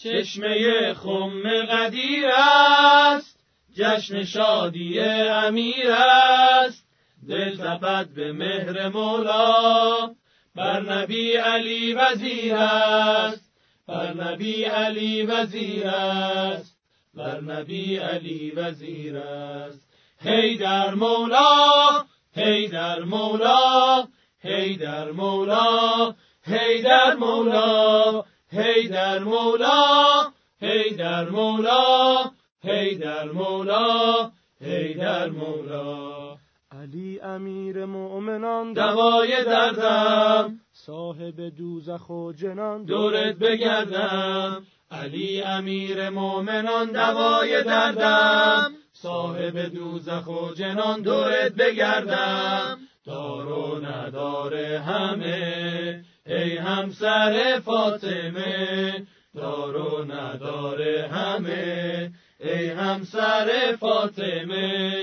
چشمه خم قدیر است، جشن شادی امیر است. دل تپد به مهر مولا، بر نبی علی وزیر است، بر نبی علی وزیر است، بر نبی علی وزیر است. حیدر مولا، حیدر مولا، حیدر مولا، حیدر مولا، حیدر مولا، حیدر مولا، حیدر مولا، حیدر مولا. علی امیر مؤمنان دوای دردم، صاحب دوزخ و جنان دورت بگردم. علی امیر مؤمنان دوای دردم، صاحب دوزخ و جنان دورت بگردم. دار و ندار همه ای همسر فاطمه، دار و ندار همه ای همسر فاطمه.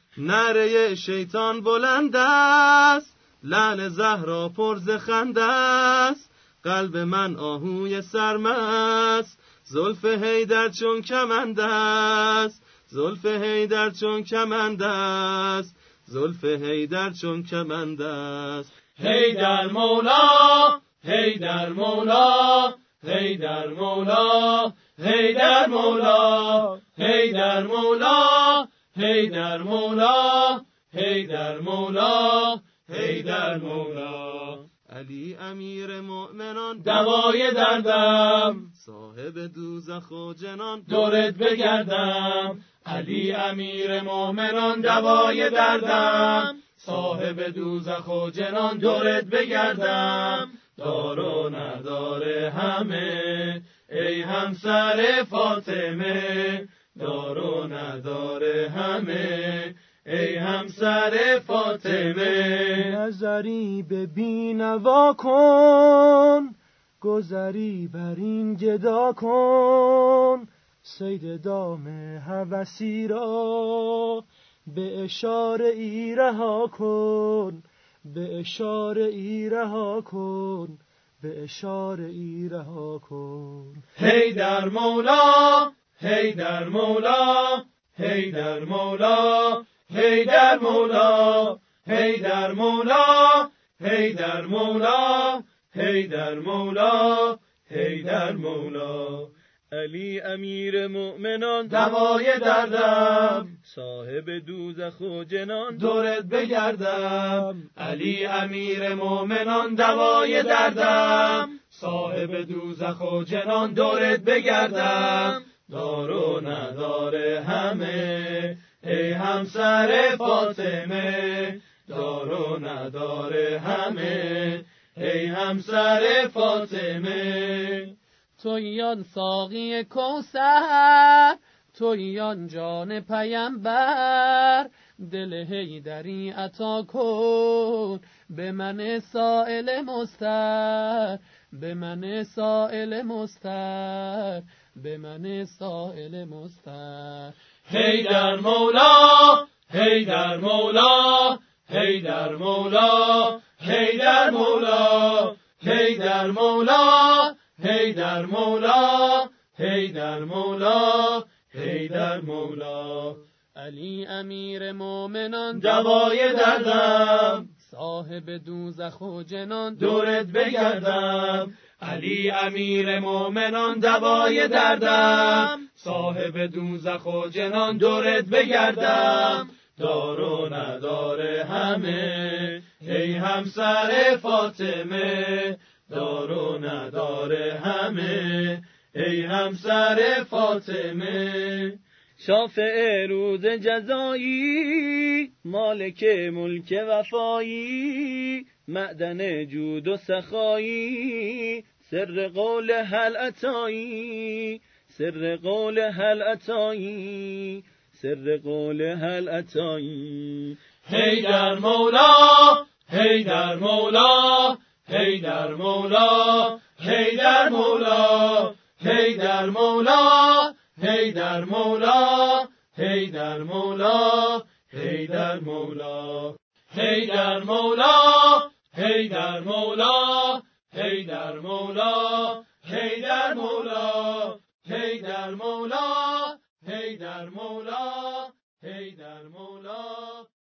نره شیطان بلند است، لعل زهرا پر ز خنده است. قلب من آهوی سرمست، زلف حیدر چون کمند است، زلف حیدر چون کمند است، زلف حیدر چون کمند است. حیدر مولا، حیدر مولا، حیدر مولا، حیدر مولا، حیدر مولا، حیدر مولا، حیدر مولا، حیدر مولا. علی امیر مؤمنان دوای دردم، صاحب دوزخ و جنان دورت بگردم. علی امیر مؤمنان دوای دردم، صاحب دوزخ و جنان دورت بگردم. دار و ندار همه ای همسر فاطمه، دار و ندار همه ای همسر فاطمه. نظری به بینوا کن، گذری بر این گدا کن. صید دام هوسی را به اشاره ای رها کن، به اشاره ای رها کن، به اشاره ای رها کن. حیدر مولا، حیدر مولا، حیدر مولا، حیدر مولا، حیدر مولا، حیدر مولا، حیدر مولا، حیدر مولا. علی امیر مؤمنان دوای دردم، صاحب دوزخ و جنان دورت بگردم. علی امیر مؤمنان دوای دردم، صاحب دوزخ و جنان دورت بگردم. دار و ندار همه ای همسر فاطمه، دار و ندار همه ای همسر فاطمه. تویان ساقی کوثر، تویان جان پیمبر. دل حیدری عطا کن به من سائل مضطر، به من سائل مضطر، به من سائل مضطر. حیدر مولا، حیدر مولا، حیدر مولا، حیدر مولا، حیدر مولا، حیدر مولا، حیدر مولا، حیدر مولا. علی امیر مؤمنان دوای دردم، صاحب دوزخ و جنان دورت بگردم. علی امیر مؤمنان دوای دردم، صاحب دوزخ و جنان دورت بگردم. دار و ندار همه ای همسر فاطمه، دار و ندار همه ای همسر فاطمه. شافع روز جزایی، مالک ملک وفایی. معدن جود و سخایی، سر قول هل اتایی، سر قول هل اتایی، سر قول هل اتایی. حیدر مولا، حیدر مولا، حیدر مولا، حیدر مولا، حیدر مولا، حیدر مولا، حیدر مولا، حیدر مولا. حیدر مولا، حیدر مولا، حیدر مولا، حیدر مولا، حیدر مولا، حیدر مولا، حیدر مولا.